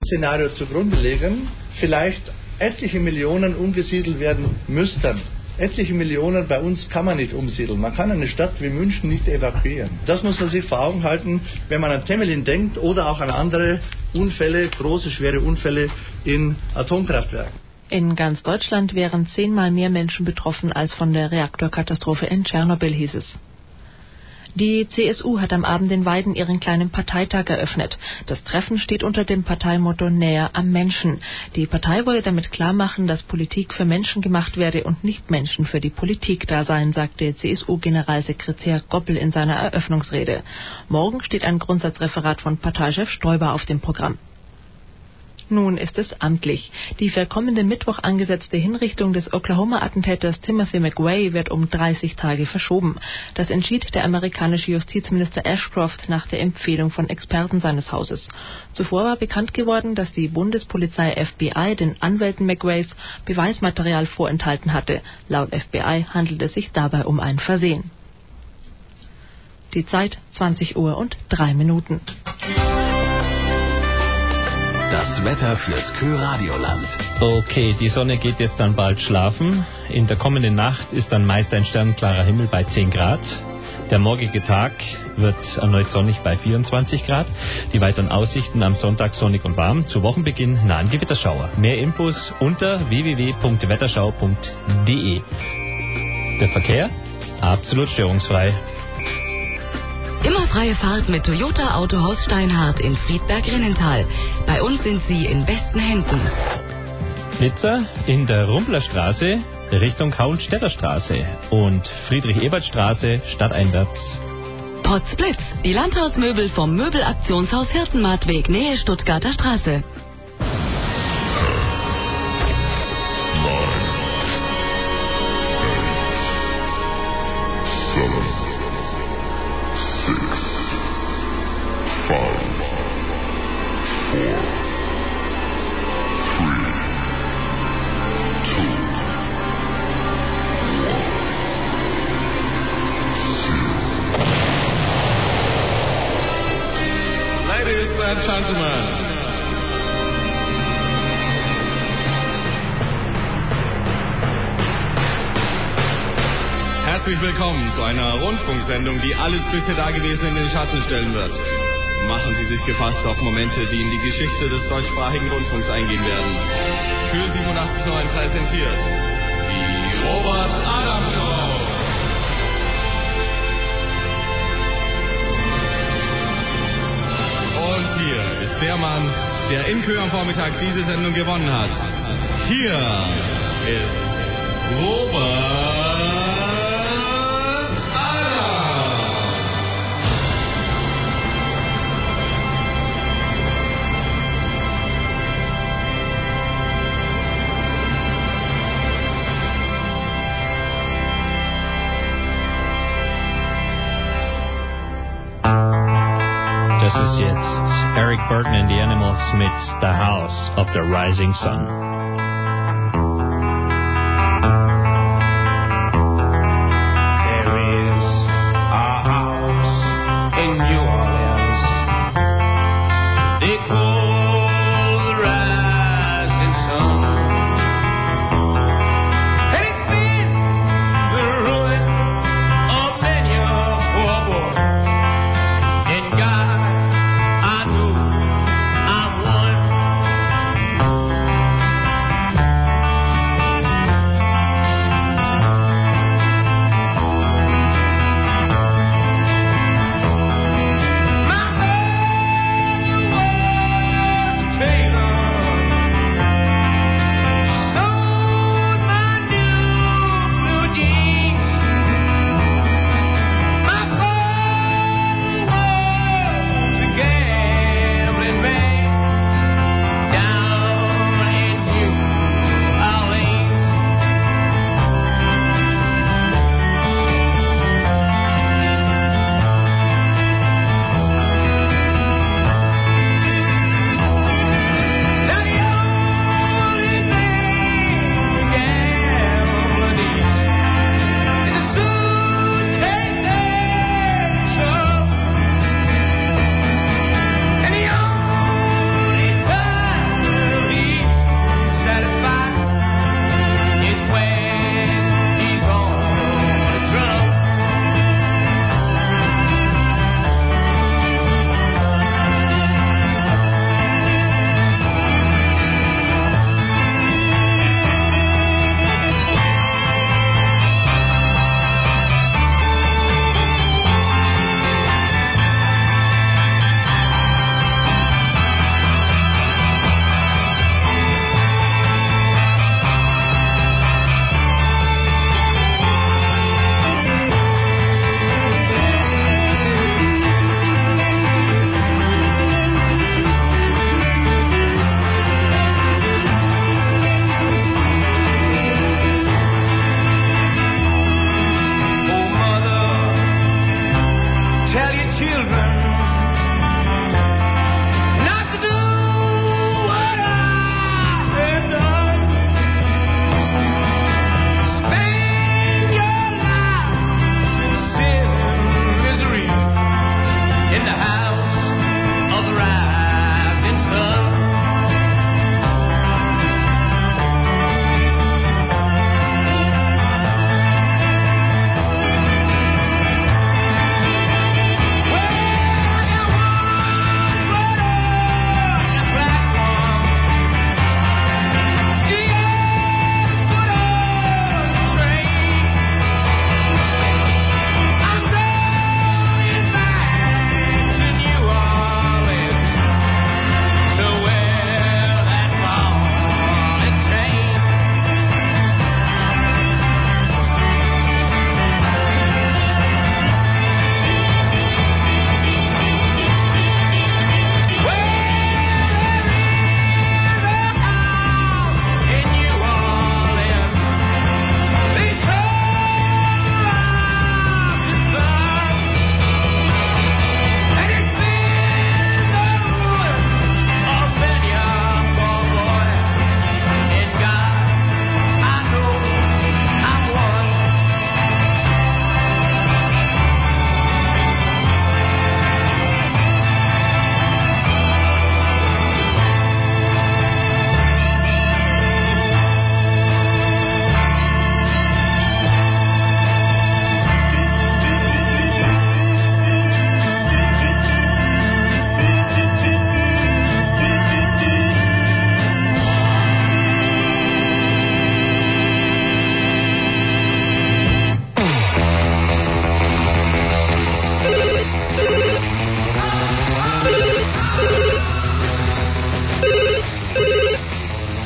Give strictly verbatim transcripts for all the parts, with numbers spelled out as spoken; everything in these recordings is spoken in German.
Szenario zugrunde legen, vielleicht etliche Millionen umgesiedelt werden müssten. Etliche Millionen bei uns kann man nicht umsiedeln. Man kann eine Stadt wie München nicht evakuieren. Das muss man sich vor Augen halten, wenn man an Temelin denkt oder auch an andere Unfälle, große, schwere Unfälle in Atomkraftwerken. In ganz Deutschland wären zehnmal mehr Menschen betroffen als von der Reaktorkatastrophe in Tschernobyl, hieß es. Die C S U hat am Abend in Weiden ihren kleinen Parteitag eröffnet. Das Treffen steht unter dem Parteimotto Näher am Menschen. Die Partei wolle damit klarmachen, dass Politik für Menschen gemacht werde und nicht Menschen für die Politik da seien, sagte C S U-Generalsekretär Goppel in seiner Eröffnungsrede. Morgen steht ein Grundsatzreferat von Parteichef Stoiber auf dem Programm. Nun ist es amtlich. Die für kommenden Mittwoch angesetzte Hinrichtung des Oklahoma-Attentäters Timothy McVeigh wird um dreißig Tage verschoben. Das entschied der amerikanische Justizminister Ashcroft nach der Empfehlung von Experten seines Hauses. Zuvor war bekannt geworden, dass die Bundespolizei F B I den Anwälten McVeighs Beweismaterial vorenthalten hatte. Laut F B I handelt es sich dabei um ein Versehen. Die Zeit zwanzig Uhr und drei Minuten. Das Wetter fürs Kö-Radioland. Okay, die Sonne geht jetzt dann bald schlafen. In der kommenden Nacht ist dann meist ein sternklarer Himmel bei zehn Grad. Der morgige Tag wird erneut sonnig bei vierundzwanzig Grad. Die weiteren Aussichten am Sonntag sonnig und warm. Zu Wochenbeginn nahen Gewitterschauer. Mehr Infos unter w w w punkt wetterschau punkt d e. Der Verkehr absolut störungsfrei. Immer freie Fahrt mit Toyota Autohaus Steinhardt in Friedberg-Rinnental. Bei uns sind Sie in besten Händen. Nizza in der Rumplerstraße Richtung Hauenstädter Straße und Friedrich-Ebert-Straße stadteinwärts. Potsblitz, die Landhausmöbel vom Möbelaktionshaus Hirtenmartweg, Nähe Stuttgarter Straße. Herzlich willkommen zu einer Rundfunksendung, die alles bisher Dagewesene in den Schatten stellen wird. Machen Sie sich gefasst auf Momente, die in die Geschichte des deutschsprachigen Rundfunks eingehen werden. Für siebenundachtzig Komma neun präsentiert die Robert Adam Show. Und hier ist der Mann, der in Kö am Vormittag diese Sendung gewonnen hat. Hier ist Robert. Das ist jetzt Eric Burton and the Animals mit The House of the Rising Sun.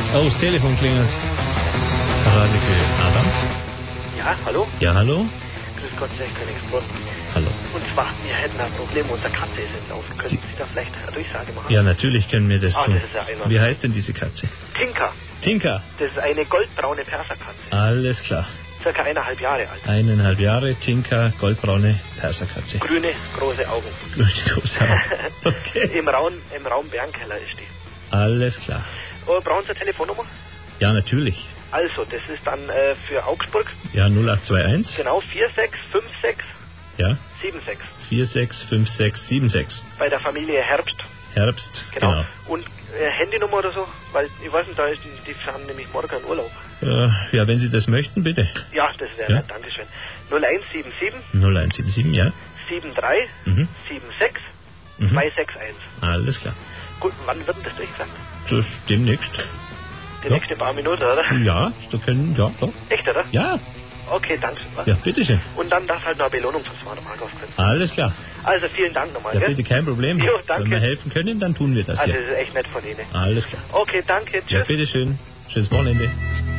Oh, das Telefon klingelt. Radio für Adam. Ja, hallo? Ja, hallo? Grüß Gott, sehr Königsbrunn. Hallo. Und zwar, wir hätten ein Problem, unsere Katze ist entlaufen. Können Sie da vielleicht eine Durchsage machen? Ja, natürlich können wir das Ah, tun. das ist ja einwandfrei. Wie heißt denn diese Katze? Tinka. Tinka. Das ist eine goldbraune Perserkatze. Alles klar. Circa eineinhalb Jahre alt. Eineinhalb Jahre, Tinka, goldbraune Perserkatze. Grüne, große Augen. Grüne, große Augen. Okay. Im Raum, im Raum Bärenkeller ist die. Alles klar. Oh, brauchen Sie eine Telefonnummer? Ja, natürlich. Also, das ist dann äh, für Augsburg. Ja, null acht zwei eins. Genau, vier sechs fünf sechs Ja. sieben sechs. vier sechs fünf sechs sieben sechs. Bei der Familie Herbst. Herbst, Genau. genau. Und äh, Handynummer oder so? Weil, ich weiß nicht, da ist, die, die fahren nämlich morgen in Urlaub. Äh, ja, wenn Sie das möchten, bitte. Ja, das wäre Ja. nett, Dankeschön. null eins sieben sieben null eins sieben sieben, ja. sieben drei Mhm. sieben sechs Mhm. zwei sechs eins. Alles klar. Gut, wann wird denn das durchgesagt? Das demnächst. Die Ja. nächste paar Minuten, oder? Ja, da können, ja, doch. Echt, oder? Ja, Okay, danke. ja, bitteschön. Und dann darf halt noch eine Belohnung fürs Fahrrad aufkriegen. Alles klar. Also vielen Dank nochmal, Ja, gell? bitte, kein Problem. Jo, danke. Wenn wir helfen können, dann tun wir das, Also ja. das ist echt nett von Ihnen. Alles klar. Okay, danke, Ja, tschüss. bitteschön. Schönes Wochenende.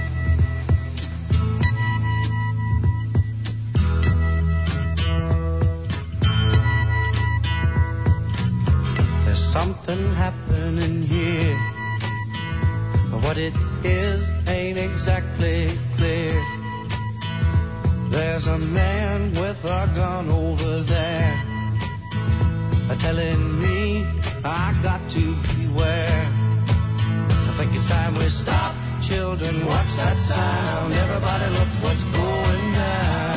There's something happening here. What it is ain't exactly clear. There's a man with a gun over there, telling me I got to beware. I think it's time we stop. Children, watch that sound. Everybody look what's going down.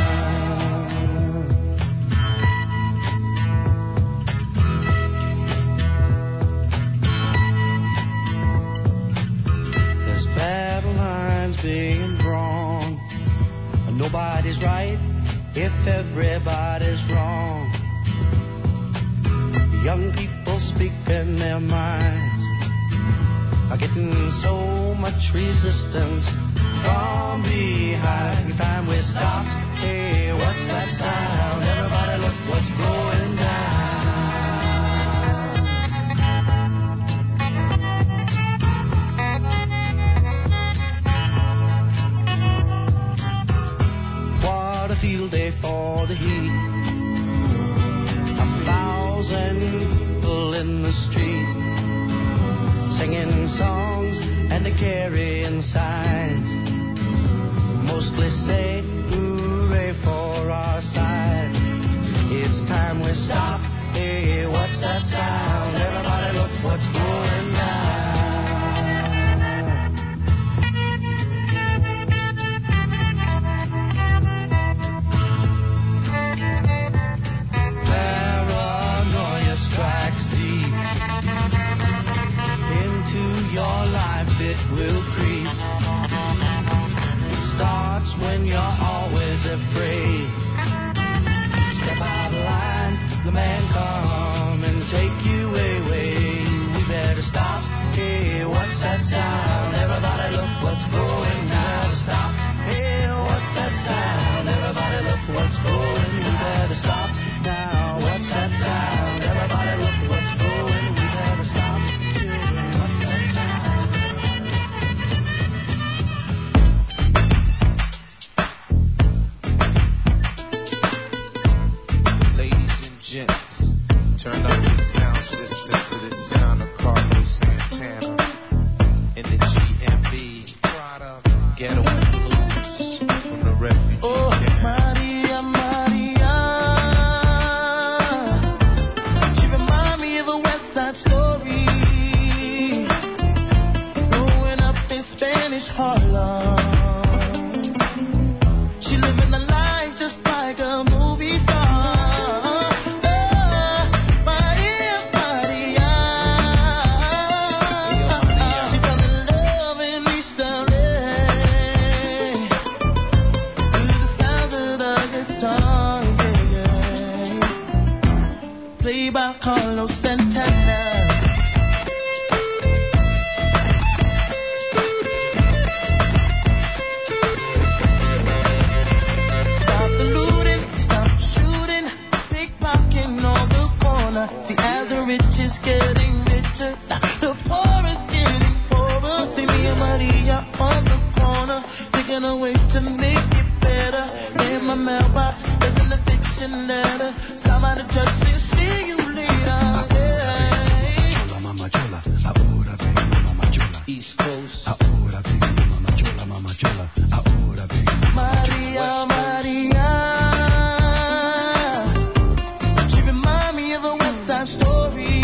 There's battle lines being drawn. Nobody's right if everybody's wrong. Young people speaking their minds are getting so much resistance from behind. It's time we stop. Hey, what's that sound? Everybody look what's going down. What a field day for the heat. A thousand people in the street, singing songs and carrying signs, mostly say hooray for our side. It's time we stop. Hey, what's that sound? Everybody look what's going down. Paranoia strikes deep into your life, it will creep. It starts when you're always afraid. Step out of line, the man come and take you away. We better stop. Hey, what's that sound? Everybody look what's going down. Stop. Hey, what's that sound? Everybody look what's going. We better stop now. What's that sound? Everybody look what's going. We better stop. Children, what's that sound? Ladies and gents, turn up the sound system to the sound of Carlos Santana in the G M B Ghetto Blues from the refugee Oh, camp. Maria, Maria. She remind me of a West Side Story. Growing up in Spanish Harlem. She living a life just like a movie star. Oh, Maria, Maria. She fell in love in East L A. To the sound of the guitar, yeah, yeah. Played by Carlos Santana. Stop the looting, stop the shooting, pickpocketing on the corner. See, as the rich is getting richer, the poor is getting poorer. See me and Maria. thinking of ways to make it better. In my mailbox, there's an eviction letter. Somebody just say, see you later. Yeah. Mama chola, ahora vengo, mama chola. East Coast. Ahora vengo, mama chola, mama chola. Ahora vengo, mama chola. Maria, Maria. She remind me of a West Side Story.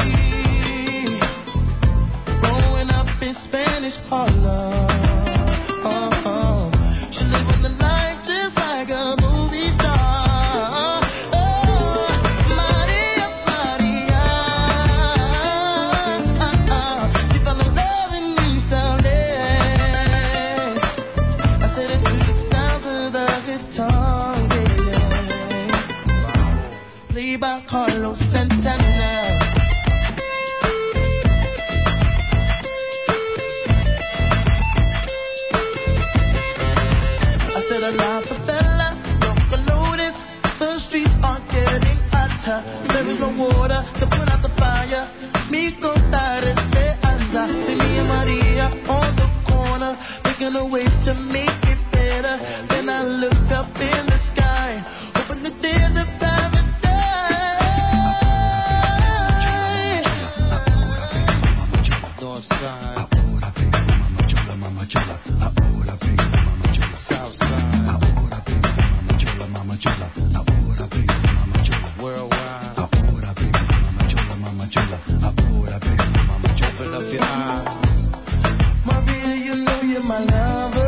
Growing up in Spanish Harlem. Oh, oh. She living the life just like a movie star. Oh, Maria, Maria. She fell in love in East L A. I said it to the sound of the guitar, yeah. Played by Carlos Santana. I said a la favela, don't notice the streets are getting hotter. There is no water to put out the fire. Mi contar esperanza. See me and Maria on the corner, thinking of ways to make it better. Then I look up in the sky, hoping that there's a paradise. North side. Ahora vengo, mama chola, mama chola. Ahora vengo, mama chola. South side. Ahora vengo, mama chola, mama chola. Ahora vengo, mama chola. Worldwide. Ahora vengo, mama chola, mama chola. Ahora vengo, mama chola. Open up your eyes. Maria, you know you're my lover.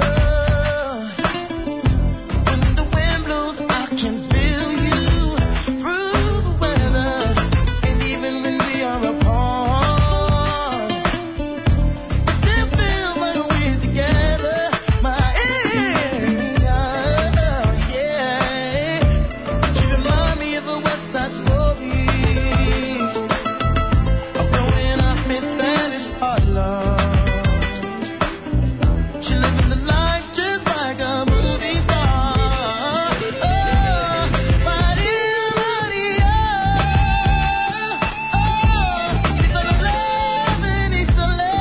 When the wind blows, I can feel you through the weather. And even when we are apart, still feel like we're together. My yeah. She remind me of a West Side Story. I'm growing up in Spanish Harlem. She living the life just like a movie star. Oh, Maria, Maria. Oh, she fell in love in East L A.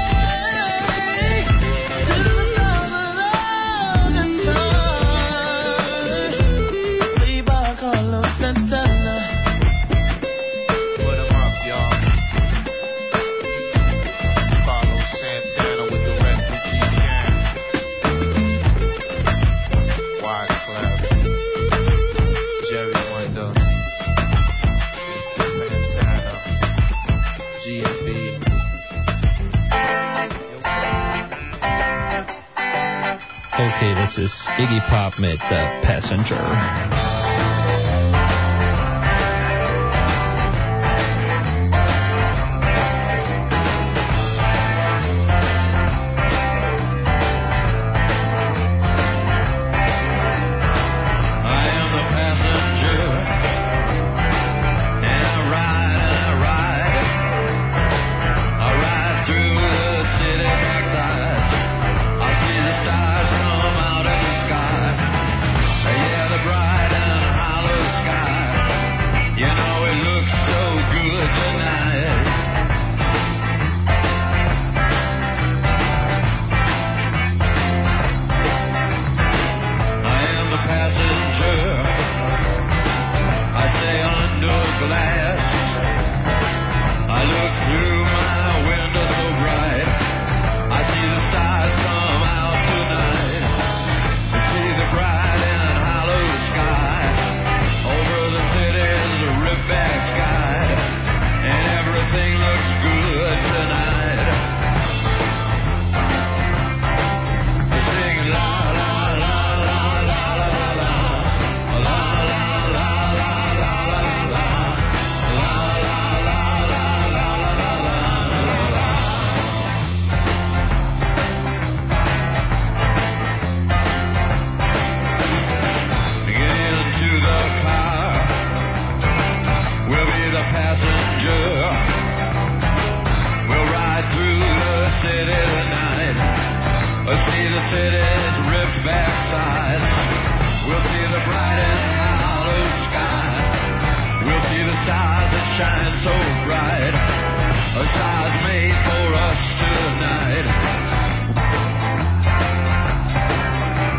To the sound of love and time. Played by Carlos Santana. Put 'em up, y'all. Carlos Santana with the refugee camp. Wyclef, Jerry Wonder, Mister Santana, G M B. Okay, this is Iggy Pop mit uh, Passenger. I am the passenger, and I ride and I ride. I ride through the city backsides. I see the stars come out of the sky. Yeah, the bright and hollow sky. You know it looks so good tonight. I am the passenger. I stay under glass. I look through my window so bright. I see the stars come out tonight. I see the bright and hollow sky. Over the city's rip-back sky. And everything looks good tonight. I sing la la la la la la la. La la la la la la la. La la la la la la la la. Get into the car. We'll be the passenger. We'll ride through the city tonight. We'll see the city's ripped back sides. We'll see the bright and hollow sky. We'll see the stars that shine so bright. A stars made for us tonight.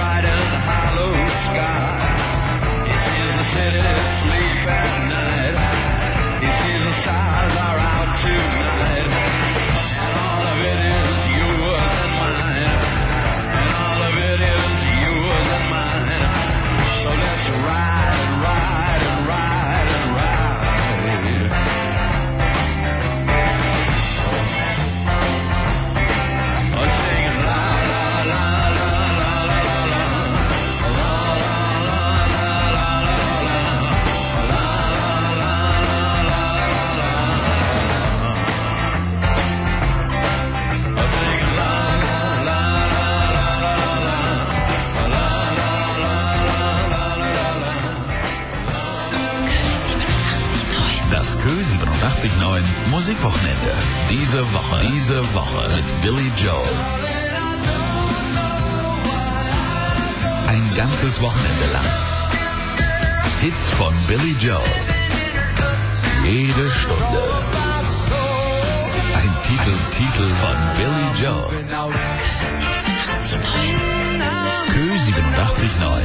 white as a hollow sky. He sees the city sleep at night. He sees the stars are out tonight. And all of it is yours and mine. And all of it is yours and mine. So let's ride and ride and ride and ride. achtzig neun Musikwochenende. Diese Woche, diese Woche mit Billy Joel. Ein ganzes Wochenende lang. Hits von Billy Joel. Jede Stunde. Ein Titel, Titel von Billy Joel. Kö siebenundachtzig neun.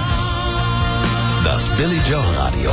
Das Billy Joel Radio.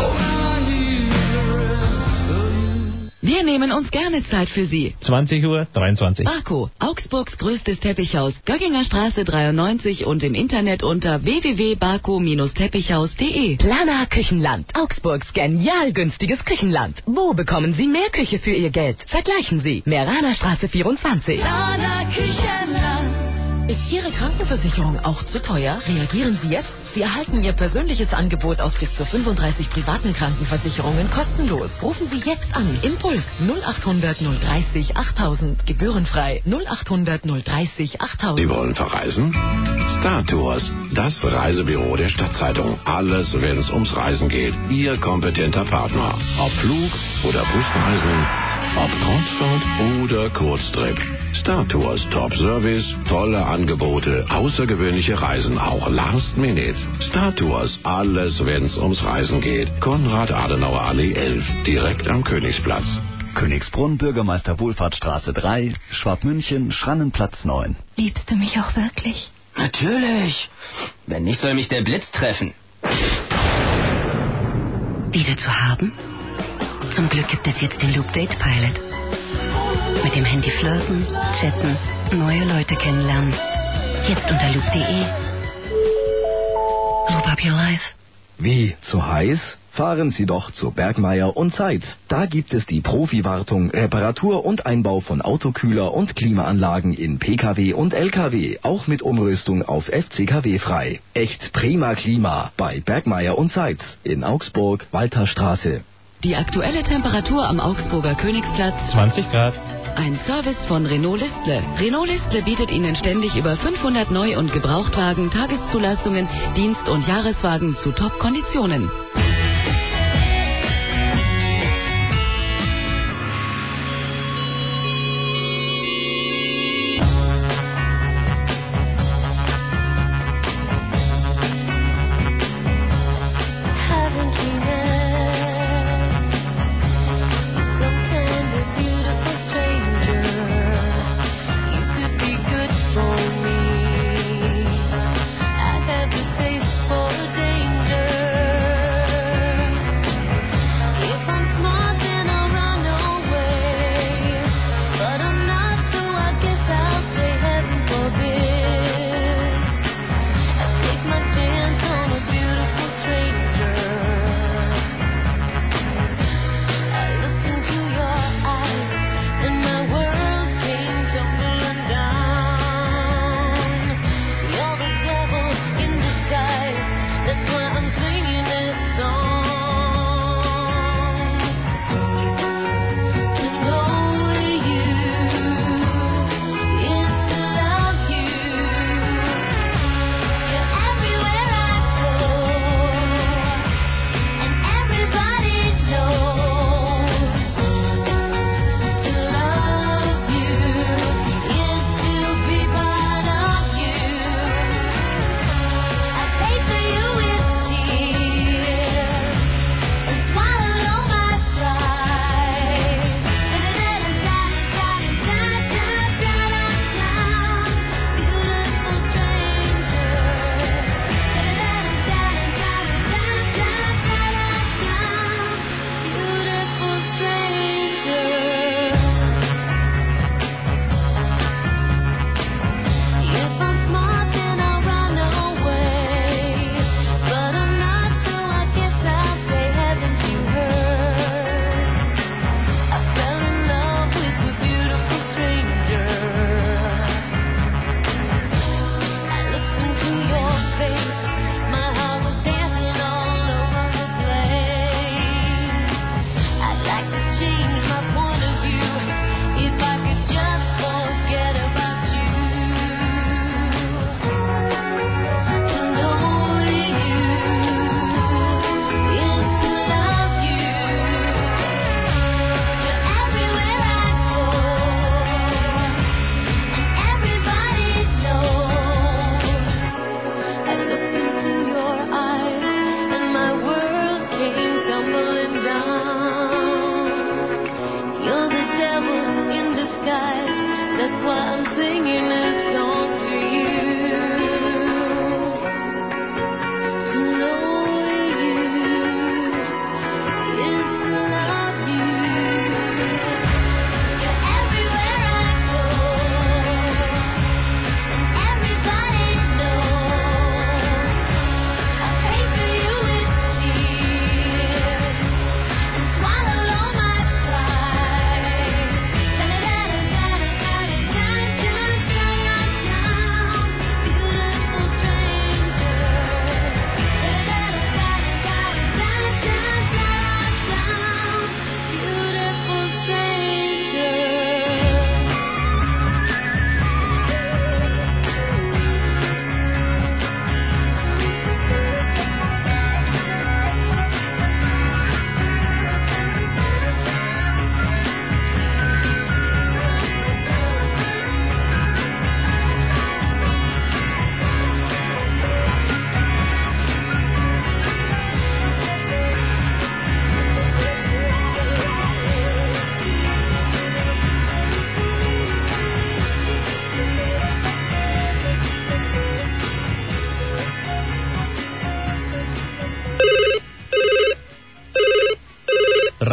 Wir nehmen uns gerne Zeit für Sie. zwanzig Uhr dreiundzwanzig. Barco, Augsburgs größtes Teppichhaus, Gögginger Straße dreiundneunzig und im Internet unter w w w punkt barco Bindestrich teppichhaus punkt de. Plana Küchenland, Augsburgs genial günstiges Küchenland. Wo bekommen Sie mehr Küche für Ihr Geld? Vergleichen Sie. Meraner Straße vierundzwanzig. Plana Küchenland. Ist Ihre Krankenversicherung auch zu teuer? Reagieren Sie jetzt. Sie erhalten Ihr persönliches Angebot aus bis zu fünfunddreißig privaten Krankenversicherungen kostenlos. Rufen Sie jetzt an. Impuls null achthundert null dreißig achttausend. Gebührenfrei null achthundert null dreißig achttausend. Sie wollen verreisen? Star Tours, das Reisebüro der Stadtzeitung. Alles, wenn es ums Reisen geht. Ihr kompetenter Partner. Ob Flug oder Busreisen, ob Kreuzfahrt oder Kurztrip. Star Tours, Top Service, tolle Angebote, außergewöhnliche Reisen, auch Last Minute. Star Tours, alles wenn's ums Reisen geht. Konrad-Adenauer-Allee elf, direkt am Königsplatz. Königsbrunn, Bürgermeister Wohlfahrtsstraße drei, Schwabmünchen, Schrannenplatz neun. Liebst du mich auch wirklich? Natürlich. Wenn nicht, soll mich der Blitz treffen. Wieder zu haben? Zum Glück gibt es jetzt den Loop Date Pilot. Mit dem Handy flirten, chatten, neue Leute kennenlernen. Jetzt unter loop punkt de. Loop up your life. Wie, zu heiß? Fahren Sie doch zu Bergmeier und Seitz. Da gibt es die Profi-Wartung, Reparatur und Einbau von Autokühler und Klimaanlagen in Pkw und Lkw, auch mit Umrüstung auf F C K W frei. Echt prima Klima bei Bergmeier und Seitz in Augsburg, Walterstraße. Die aktuelle Temperatur am Augsburger Königsplatz zwanzig Grad. Ein Service von Renault Listle. Renault Listle bietet Ihnen ständig über fünfhundert Neu- und Gebrauchtwagen, Tageszulassungen, Dienst- und Jahreswagen zu Top-Konditionen.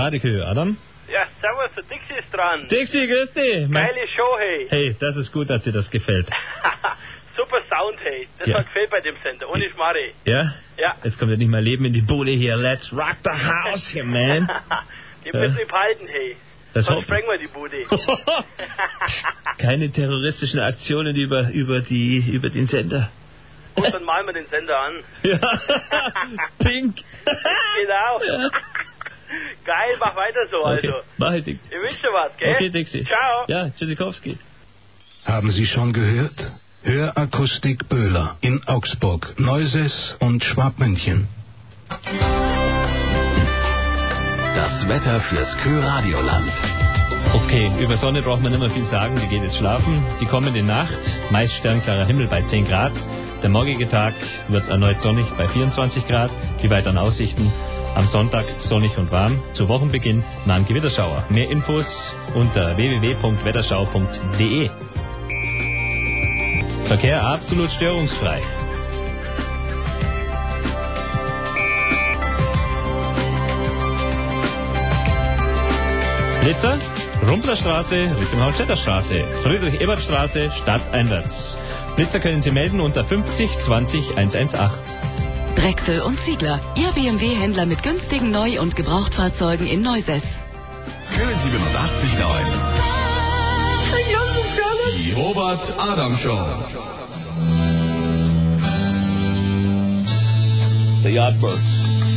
Radio Adam. Ja, servus, der Dixie ist dran. Dixie, grüß dich. Mein- Geile Show, hey. Hey, das ist gut, dass dir das gefällt. Super Sound, hey. Das Ja. hat gefällt bei dem Sender. Ohne Schmarri. Ja? Ja. Jetzt kommt ja nicht mehr Leben in die Bude hier. Let's rock the house here, man. Die Ja. müssen wir behalten, hey. Das Sonst hoffe sprengen wir die Bude. Keine terroristischen Aktionen über, über, die, über den Sender. Gut, dann malen wir den Sender an. Ja. Pink. Genau. Ja. Geil, mach weiter so, Okay, also. mach ich, Dick. Ich wünsche dir was, gell? Okay, Dixie. Ciao. Ja, Tschüssikowski. Haben Sie schon gehört? Hörakustik Böhler in Augsburg, Neuses und Schwabmünchen. Das Wetter fürs Kö-Radioland. Okay, über Sonne braucht man nicht mehr viel sagen, die geht jetzt schlafen. Die kommende Nacht, meist sternklarer Himmel bei zehn Grad. Der morgige Tag wird erneut sonnig bei vierundzwanzig Grad. Die weiteren Aussichten: am Sonntag sonnig und warm. Zu Wochenbeginn nahen Gewitterschauer. Mehr Infos unter w w w punkt wetterschau punkt d e. Verkehr absolut störungsfrei. Blitzer, Rumplerstraße Richtung Hauptstädterstraße, Friedrich-Ebert-Straße stadteinwärts. Blitzer können Sie melden unter fünfzig zwanzig hundertachtzehn. Drechsel und Ziegler, Ihr B M W-Händler mit günstigen Neu- und Gebrauchtfahrzeugen in Neuses. Kö siebenundachtzig Komma neun. Die Robert Adam Show. The Yardbirds.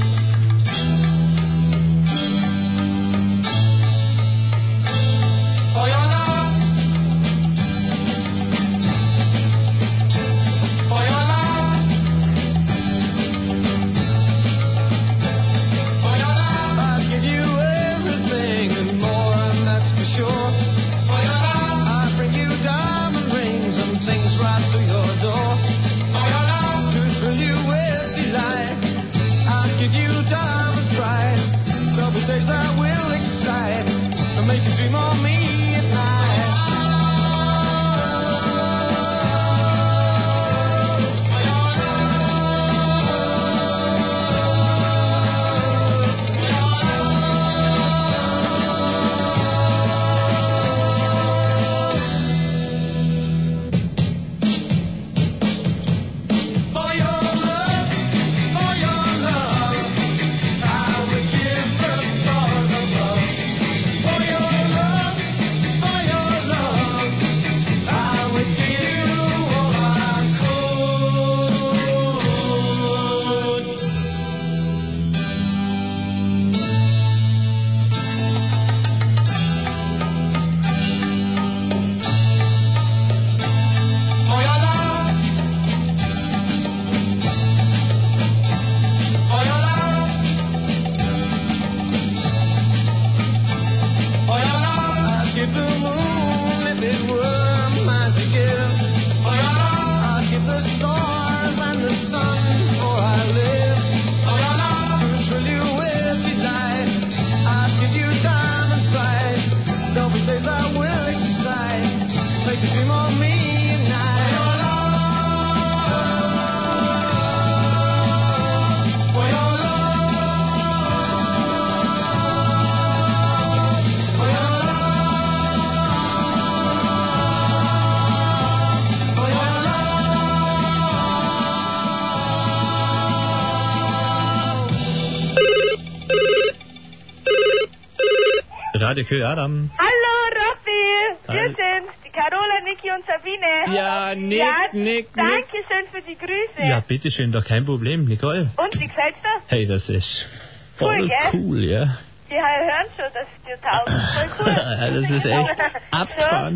Radio Kö Adam. Hallo Raffi, wir Hallo. sind die Carola, Niki und Sabine. Ja, Nick, ja, Nick, Danke schön für die Grüße. Ja, bitteschön, doch kein Problem, Nicole. Und wie gefällt's dir? Hey, das ist voll Cool, gell? cool, ja. Die hören schon, dass es dir taugt. Voll cool. Das ist echt abgefahren.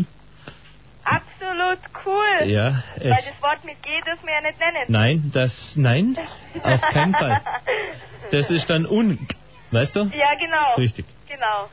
So, absolut cool. Ja, Weil es... das Wort mit G dürfen wir ja nicht nennen. Nein, das... Nein, auf keinen Fall. Das ist dann un... Weißt du? Ja, genau. Richtig. Genau.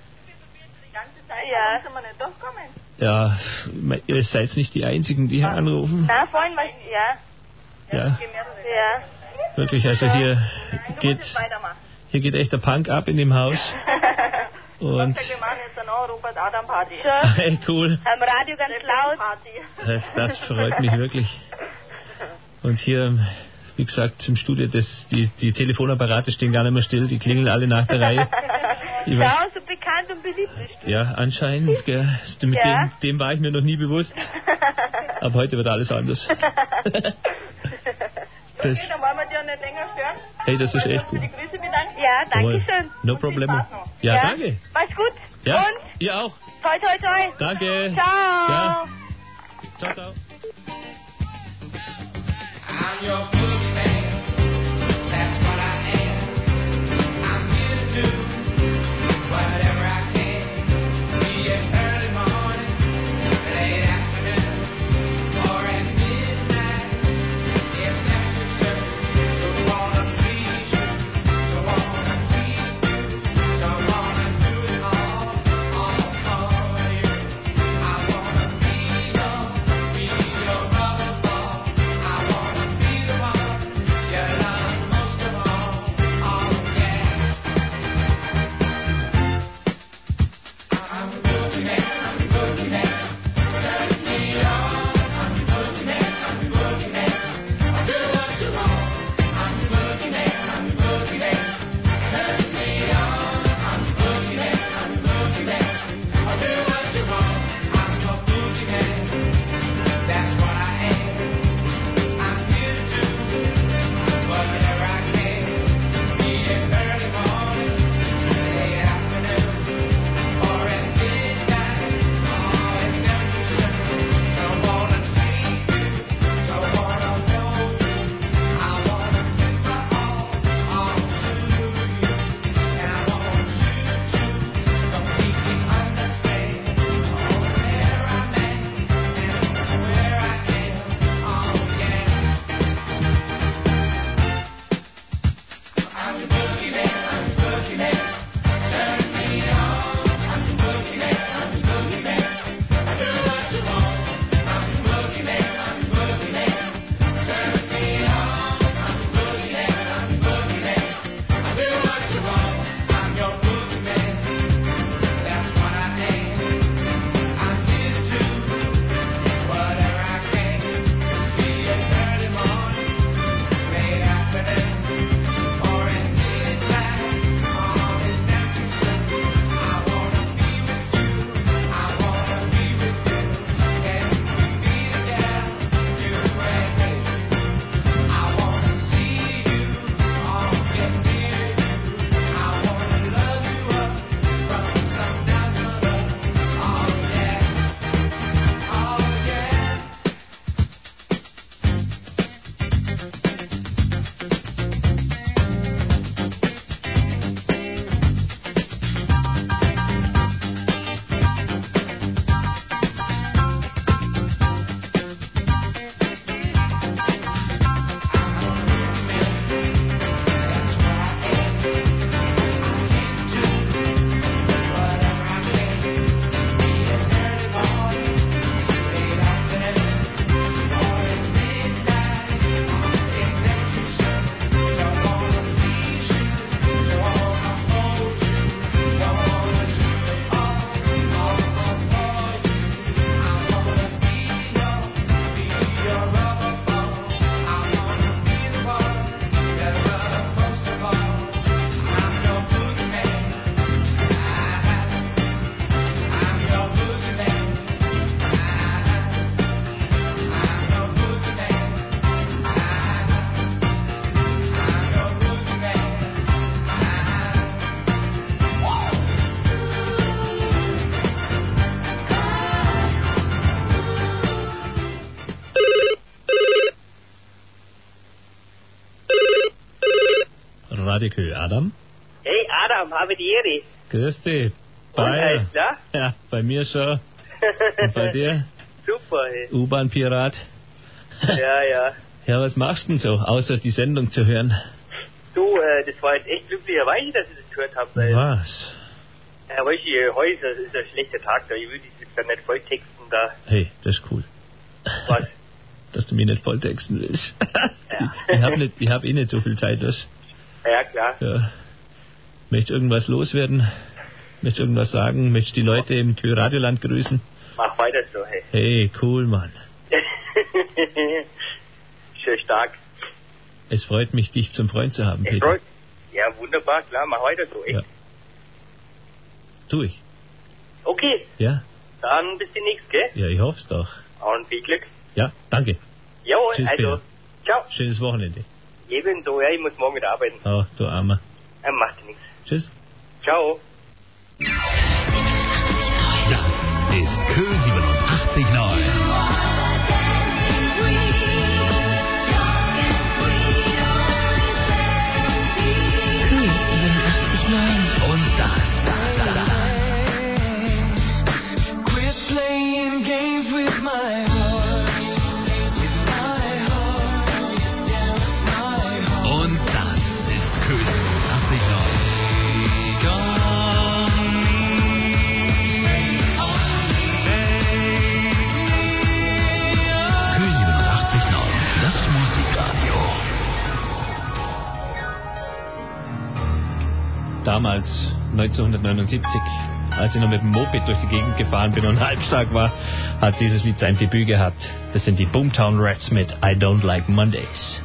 Ja. Sind wir nicht durchkommen? Ja, ihr seid nicht die Einzigen, die hier anrufen. Na, vorhin war ja. Ja, Ja. wirklich, also hier geht... Hier geht echt der Punk ab in dem Haus. Und... Wir machen jetzt eine Robert Adam Party. Hey, cool. Am Radio ganz laut. Das, das freut mich wirklich. Und hier, wie gesagt, im Studio, das, die, die Telefonapparate stehen gar nicht mehr still, die klingeln alle nach der Reihe. Ich weiß, Ja, so bekannt und beliebt bist du. ja, anscheinend, gell. Mit Ja. dem, dem war ich mir noch nie bewusst. Aber heute wird alles anders. Okay, Das, dann wollen wir dich auch nicht länger stören. hey, das ist echt Für gut. die Grüße bedanken. Ja, danke schön. No problemo. Ja, danke. Mach's gut. Ja, Und ihr auch. toi, toi, toi. Danke. Ciao. Ja. Ciao, ciao. I'm your boogeyman. That's what I am. I'm here to do whatever I can. Be it early morning, late afternoon, or at midnight. If necessary, don't wanna please you, don't wanna keep you, don't wanna do it all, all for you. I wanna be your, be your rubber ball. I wanna be the one you love most of all. Oh yeah. I'm a boogeyman, I'm a boogeyman. Turn me on. I'm a boogeyman, I'm a boogeyman. I do what you want. I'm a boogeyman, I'm a boogeyman. Turn me on. I'm a boogeyman, I'm a boogeyman. I do what you want. I'm your boogeyman. That's what I am. I'm here to do whatever I can. Be it early morning, late afternoon, or at midnight. Oh, it's never too soon. Don't wanna take you, don't wanna hold you. I wanna give my all, all to you. And I want you to completely understand where I'm at and where I am. Oh yeah. I'm the boogeyman, I'm the boogeyman. Turn me on. I'm the boogeyman, I'm the boogeyman. I do what you want. I'm the boogeyman, I'm the boogeyman. Turn me on. I'm the boogeyman, I'm the boogeyman. I do what you want. I'm your boogeyman. That's what I am. I'm here to whatever I can. Be it early morning, late afternoon, or at midnight. Oh, it's never too soon. I wanna be with you. I wanna be with you. Can we be together, you and me? I wanna see you, oh, get near you. I wanna love you up from sundown to love. Oh yeah, oh yeah. Radikö, Adam. Hey Adam, habe die Ehre. Grüß dich. Und, Bei, alles klar? ja, bei mir schon. Und bei dir? Super, hey. U-Bahn-Pirat. Ja, ja. Ja, was machst du denn so, außer die Sendung zu hören? Du, äh, das war jetzt echt glücklicherweise, dass ich das gehört habe. Weil, Was? Ja, weißt du, heute ist, ist ein schlechter Tag da. Ich will dich jetzt dann nicht volltexten da. Hey, das ist cool. Was? Dass du mich nicht volltexten willst. ich habe nicht, ich hab eh nicht so viel Zeit, das. Ja, klar. Ja. Möchtest irgendwas loswerden? Möchtest irgendwas sagen? Möchtest die Leute im Kö-Radioland grüßen? Mach weiter so, hey. Hey, cool, Mann. Schön stark. Es freut mich, dich zum Freund zu haben, Ich Peter. freu- Ja, wunderbar, klar, mach weiter so, echt. Ja. tu ich. Okay, Ja, dann bis demnächst, gell? ja, ich hoff's doch. Und viel Glück. Ja, danke. Jawohl, Tschüss, also, Peter. ciao. Schönes Wochenende. Ebenso, ja, ich muss morgen wieder arbeiten. Oh, du Armer. Er macht ja nichts. Tschüss. Ciao. Das ist Kö siebenundachtzig neun. Und das, das, das. Quit playing games with my heart. My heart. My heart. Und das ist Kö siebenundachtzig neun. Kö siebenundachtzig neun, das Musikradio. Damals, neunzehnhundertneunundsiebzig, als ich noch mit dem Moped durch die Gegend gefahren bin und halbstark war, hat dieses Lied sein Debüt gehabt. Das sind die Boomtown Rats mit I Don't Like Mondays.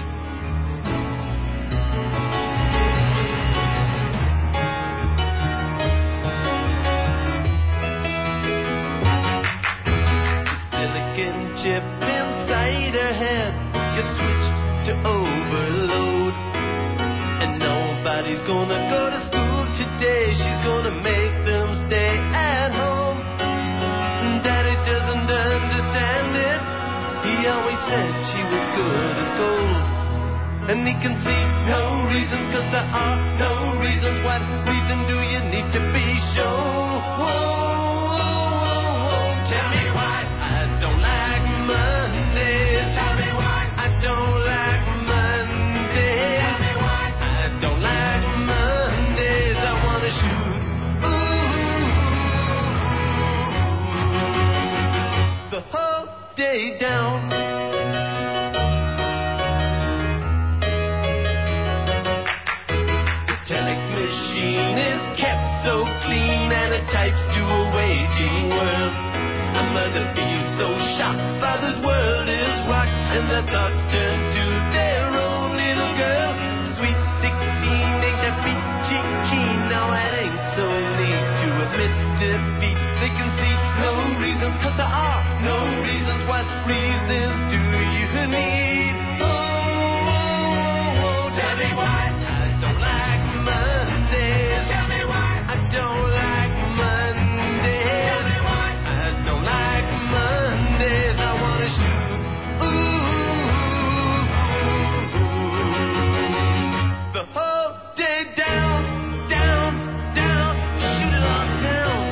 Silicon chip inside her head gets switched to overload. And nobody's gonna go to school today. She's gonna make them stay at home. Daddy doesn't understand it. He always said she was good as gold. And he can see no reasons, cause there are no reasons. What reason do you need to be shown? Whoa, whoa, whoa, whoa. Tell me why I don't like Mondays. Tell me why I don't like Mondays. Tell me why I don't like Mondays. I wanna shoot. Ooh, the whole day down. The telex machine is kept so clean and it types to a waging world. A mother feels so shocked, father's world is rocked, and their thoughts turn to their own little girl. Sweet sixteen ain't that peachy keen. Now it ain't so neat to admit defeat. They can see no reasons, cause there are no reasons. What reasons do you need? Oh, oh, oh, tell me why I don't like Mondays. Tell me why I don't like Mondays. Tell me why I don't like Mondays. I wanna shoot. Ooh, the whole day down, down, down. Shoot it all down.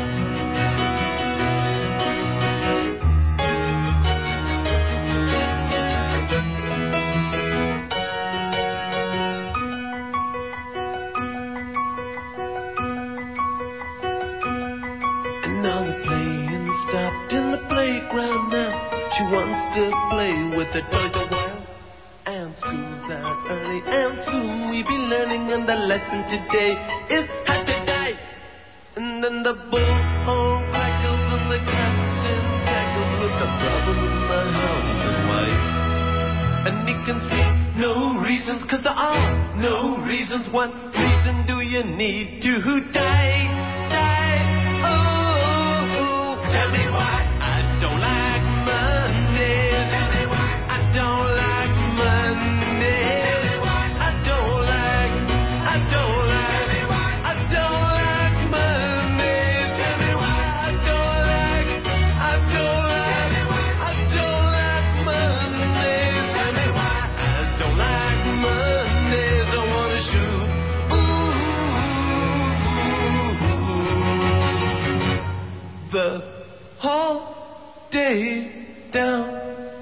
And now the playing stopped in the playground now. She wants to play with the toys a while. And school's out early and soon we be learning. And the lesson today is how to die. And then the bullhorn crackles and the captain tackles with the problem of my house and wife. And he can see no reasons, cause there are no reasons. What reason do you need to die? Die, oh, oh. Tell me why I don't like Mondays. Tell me why I don't like Mondays. Tell me why I don't like, I don't like, tell me why I don't like Mondays. Tell me why I don't like, I don't like, tell me why I don't like Mondays. Tell me why I don't like Mondays. I wanna shoot. Ooh, the whole day down.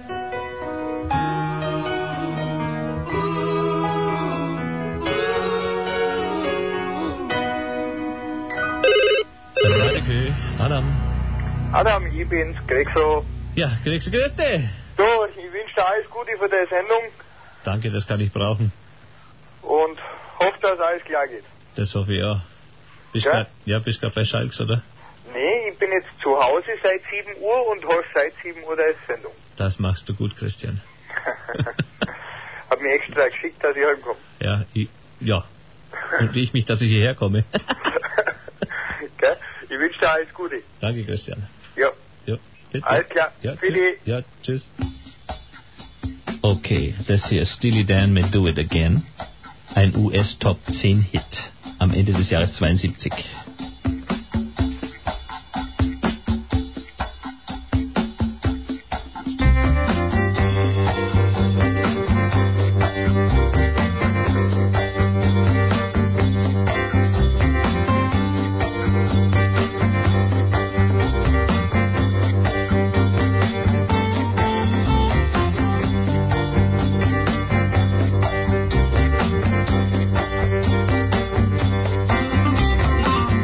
Radio Kö, Adam. Adam, ich bin's, Grexo. Ja, grüß dich, grüß dich. So, ich wünsche dir alles Gute für deine Sendung Danke, das kann ich brauchen. und hoffe, dass alles klar geht. Das hoffe ich auch. Bist Ja? grad, ja, bist gerade bei Schalks, oder? Nee, ich bin jetzt zu Hause seit sieben Uhr und höre seit sieben Uhr deine Sendung. Das machst du gut, Christian. Hab mir extra geschickt, dass ich heimkomme. Ja, ich, ja. Und wie ich mich, dass ich hierher komme. Gell? Ich wünsche dir alles Gute. Danke, Christian. Ja. Ja, bitte. Alles klar. Ja, Viele. tschüss. Ja, tschüss. Okay, das hier ist Steely Dan mit Do It Again. Ein U S Top zehn Hit am Ende des Jahres zweiundsiebzig. Thank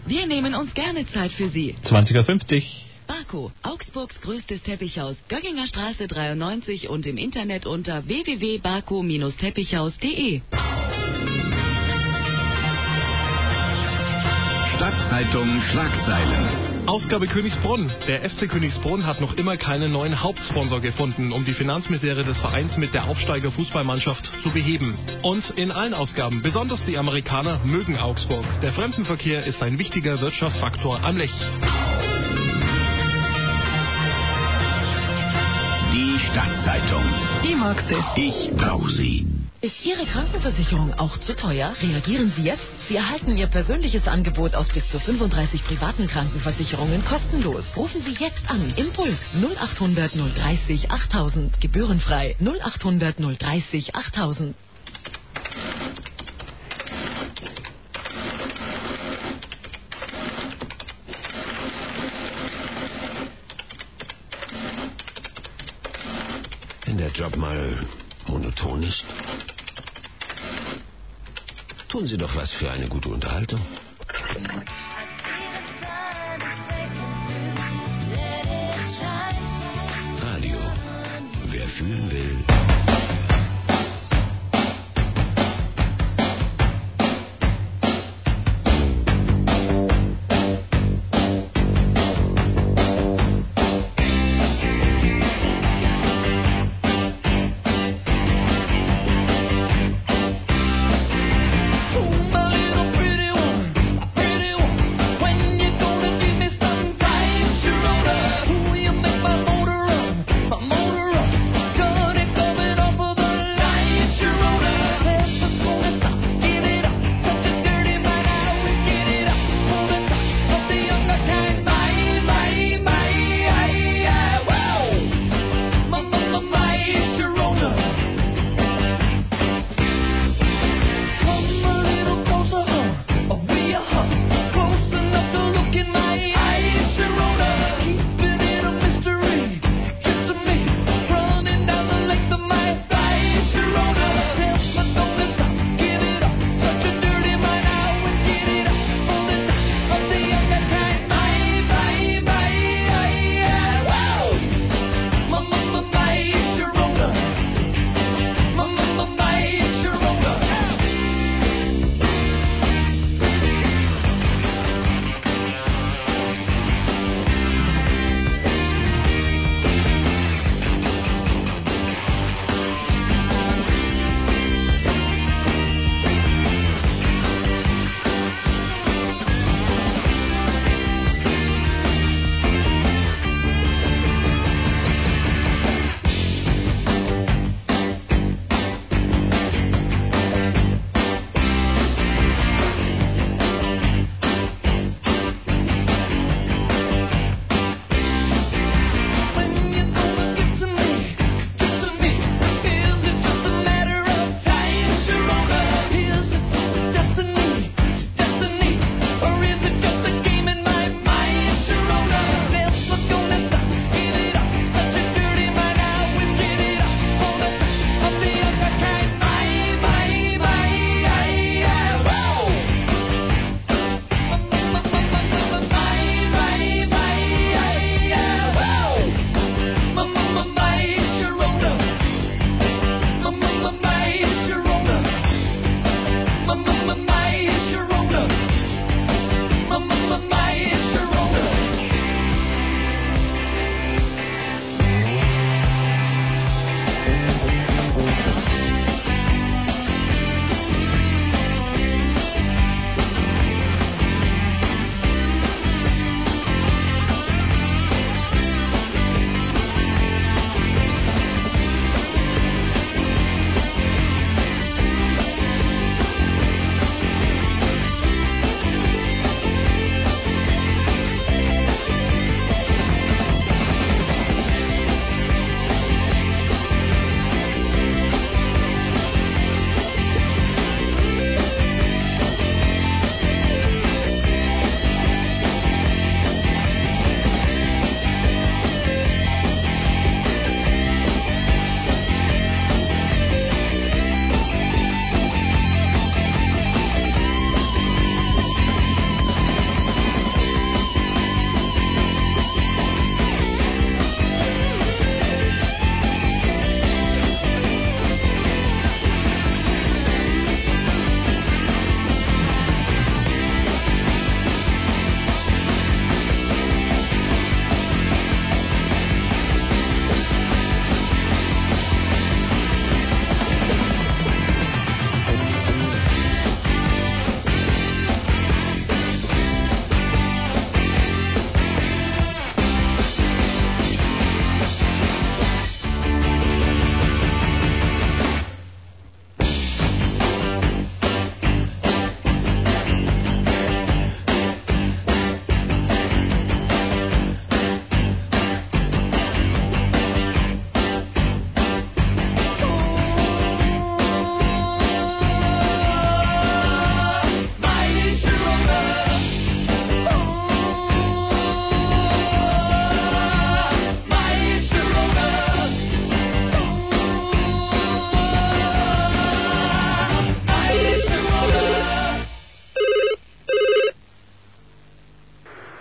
Wir nehmen uns gerne Zeit für Sie. zwanzig Uhr fünfzig. Barco, Augsburgs größtes Teppichhaus, Gögginger Straße dreiundneunzig und im Internet unter w w w punkt barco Bindestrich teppichhaus punkt de. Stadtzeitung Schlagzeilen. Ausgabe Königsbrunn. Der F C Königsbrunn hat noch immer keinen neuen Hauptsponsor gefunden, um die Finanzmisere des Vereins mit der Aufsteiger-Fußballmannschaft zu beheben. Und in allen Ausgaben, besonders die Amerikaner, mögen Augsburg. Der Fremdenverkehr ist ein wichtiger Wirtschaftsfaktor am Lech. Die Stadtzeitung. Die mag sie. Ich brauche sie. Ist Ihre Krankenversicherung auch zu teuer? Reagieren Sie jetzt. Sie erhalten Ihr persönliches Angebot aus bis zu fünfunddreißig privaten Krankenversicherungen kostenlos. Rufen Sie jetzt an. Impuls null achthundert null dreißig achttausend. Gebührenfrei null achthundert null dreißig achttausend. Wenn der Job mal monoton ist, tun Sie doch was für eine gute Unterhaltung. Radio. Wer fühlen will.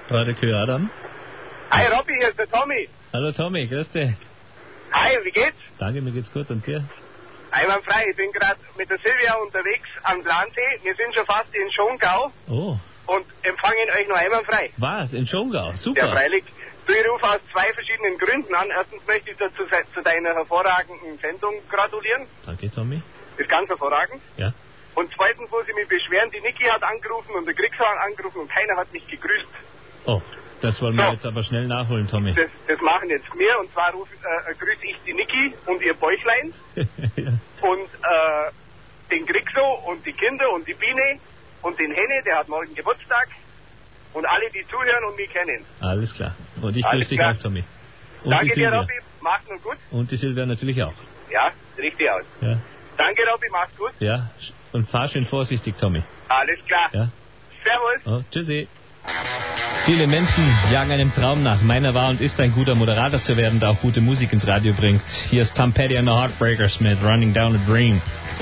Radio Kö Adam. Hi Robby, hier ist der Tommy. Hallo Tommy, grüß dich. Hi, wie geht's? Danke, mir geht's gut und dir? Einwandfrei, ich bin gerade mit der Silvia unterwegs am Plansee. Wir sind schon fast in Schongau Oh. und empfangen euch noch einwandfrei. Was? In Schongau? Super. Ja, freilich. Du, ich rufe aus zwei verschiedenen Gründen an. Erstens möchte ich dir zu, zu deiner hervorragenden Sendung gratulieren. Danke, Tommy. Ist ganz hervorragend. Ja. Und zweitens muss ich mich beschweren, die Niki hat angerufen und der Griegsau hat angerufen und keiner hat mich gegrüßt. Oh, das wollen wir jetzt aber schnell nachholen, Tommy. Das, das machen jetzt wir und zwar ruf, äh, grüße ich die Niki und ihr Bäuchlein ja. und äh, den Griegsau und die Kinder und die Biene und den Henne, der hat morgen Geburtstag und alle, die zuhören und mich kennen. Alles klar. Und ich Alles grüße dich klar. auch, Tommy. Und Danke die dir, Silvia. Robby. Mach's nur gut. Und die Silvia natürlich auch. Ja, richtig aus. Ja. Danke, Robby. Mach's gut. Ja. Und fahr schön vorsichtig, Tommy. Alles klar. Ja. Servus. Oh, tschüssi. Viele Menschen jagen einem Traum nach. Meiner war und ist ein guter Moderator zu werden, der auch gute Musik ins Radio bringt. Hier ist Tom Petty and the Heartbreakers mit Running Down a Dream.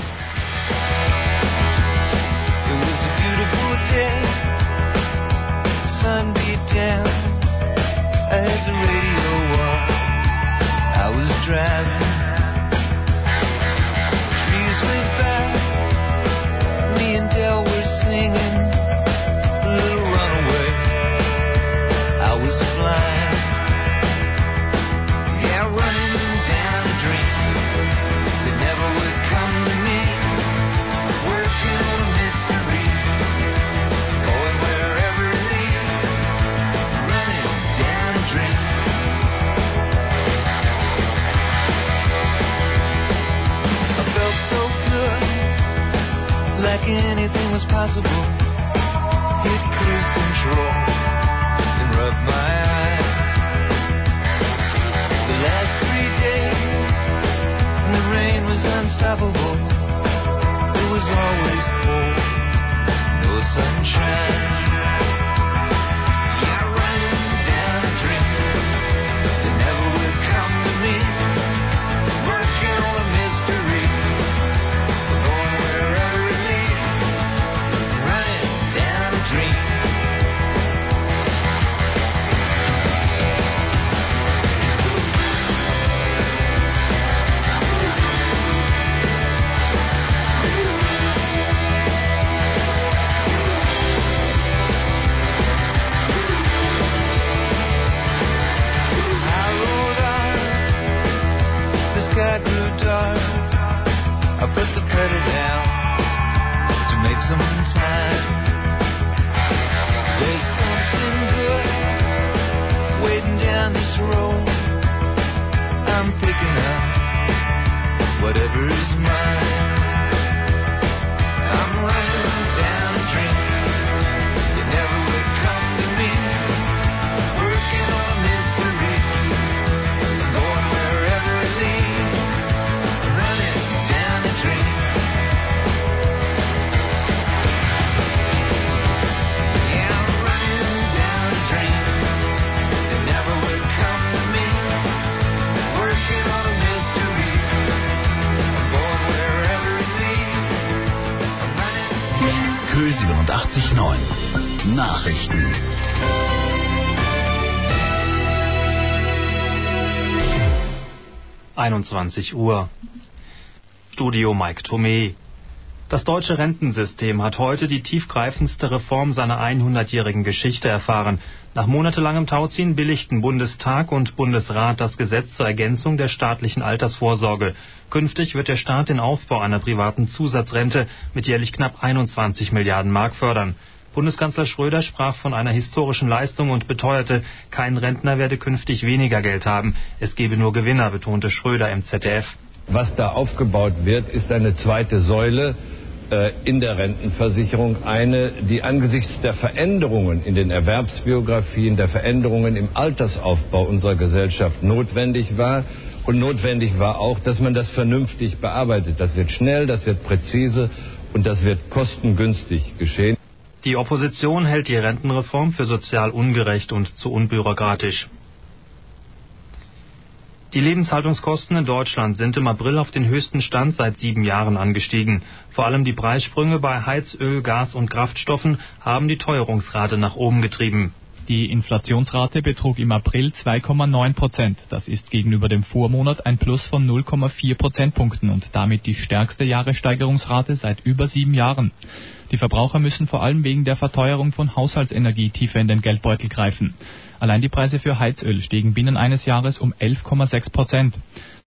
It was a beautiful day. The sun beat down. I had the radio on. I was driving. Trees went by. Me and Del were singing. A little runaway. I was flying. Yeah, running down a dream that never would come to me. Working on a mystery. Going wherever it leads. Running down a dream. I felt so good, like anything was possible. Hit cruise control and rub my eyes. The last three days, and the rain was unstoppable. It was always cold, no sunshine. Yeah, running down a dream that never would come to me. Working on a mystery, going wherever it leads. Running down a dream. I rode on, the sky grew dark. I put the pedal down to make some time. There's something good waiting down this road. I'm picking up whatever's mine. I'm running down a dream that never would come to me. Working on a mystery, going wherever it leads. Running down a dream. Yeah, I'm running down a dream that never would come to me. Working on a mystery, going wherever it leads. I'm running. Kö siebenundachtzig neun. Nachrichten. einundzwanzig Uhr. Studio Mike Thome. Das deutsche Rentensystem hat heute die tiefgreifendste Reform seiner hundertjährigen Geschichte erfahren. Nach monatelangem Tauziehen billigten Bundestag und Bundesrat das Gesetz zur Ergänzung der staatlichen Altersvorsorge. Künftig wird der Staat den Aufbau einer privaten Zusatzrente mit jährlich knapp einundzwanzig Milliarden Mark fördern. Bundeskanzler Schröder sprach von einer historischen Leistung und beteuerte, kein Rentner werde künftig weniger Geld haben. Es gebe nur Gewinner, betonte Schröder im Z D F. Was da aufgebaut wird, ist eine zweite Säule äh, in der Rentenversicherung. Eine, die angesichts der Veränderungen in den Erwerbsbiografien, der Veränderungen im Altersaufbau unserer Gesellschaft notwendig war. Und notwendig war auch, dass man das vernünftig bearbeitet. Das wird schnell, das wird präzise und das wird kostengünstig geschehen. Die Opposition hält die Rentenreform für sozial ungerecht und zu unbürokratisch. Die Lebenshaltungskosten in Deutschland sind im April auf den höchsten Stand seit sieben Jahren angestiegen. Vor allem die Preissprünge bei Heizöl, Gas und Kraftstoffen haben die Teuerungsrate nach oben getrieben. Die Inflationsrate betrug im April zwei Komma neun Prozent. Das ist gegenüber dem Vormonat ein Plus von null Komma vier Prozentpunkten und damit die stärkste Jahressteigerungsrate seit über sieben Jahren. Die Verbraucher müssen vor allem wegen der Verteuerung von Haushaltsenergie tiefer in den Geldbeutel greifen. Allein die Preise für Heizöl stiegen binnen eines Jahres um elf Komma sechs Prozent.